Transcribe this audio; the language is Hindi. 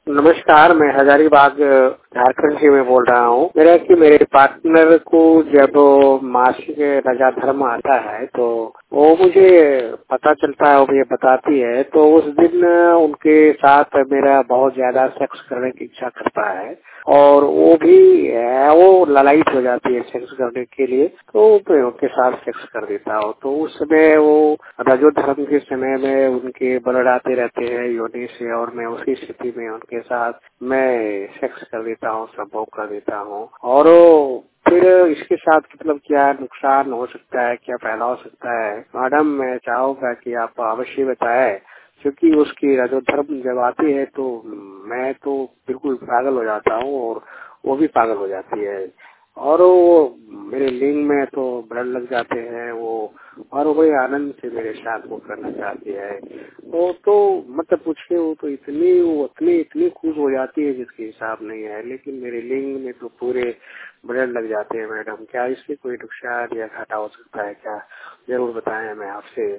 नमस्कार, मैं हजारीबाग झारखंड से मैं बोल रहा हूँ। मेरे पार्टनर को जब मासिक रजा धर्म आता है तो वो मुझे पता चलता है, वो मुझे बताती है, तो उस दिन उनके साथ मेरा बहुत ज्यादा सेक्स करने की इच्छा करता है और वो ललायित हो जाती है सेक्स करने के लिए, तो मैं उनके साथ सेक्स कर देता हूँ। तो उस समय वो रजो धर्म के समय में उनके ब्लड आते रहते हैं योनि से और मैं उसी स्थिति में उनके साथ मैं सेक्स कर देता हूँ, संभोग कर देता हूँ। और फिर इसके साथ मतलब क्या नुकसान हो सकता है, क्या फायदा हो सकता है, मैडम मैं चाहूँगा कि आप अवश्य बताएं, क्योंकि उसकी रजो धर्म जब आती है तो मैं तो बिल्कुल पागल हो जाता हूँ और वो भी पागल हो जाती है और वो मेरे लिंग में तो ब्लड लग जाते हैं वो, और वो बड़े आनंद से मेरे साथ वो करना चाहती है। तो मतलब पूछिए, वो तो इतनी खुश हो जाती है जिसके हिसाब नहीं है, लेकिन मेरे लिंग में तो पूरे ब्लड लग जाते हैं। मैडम क्या इससे कोई नुकसान या घाटा हो सकता है क्या? जरूर बताएं, मैं आपसे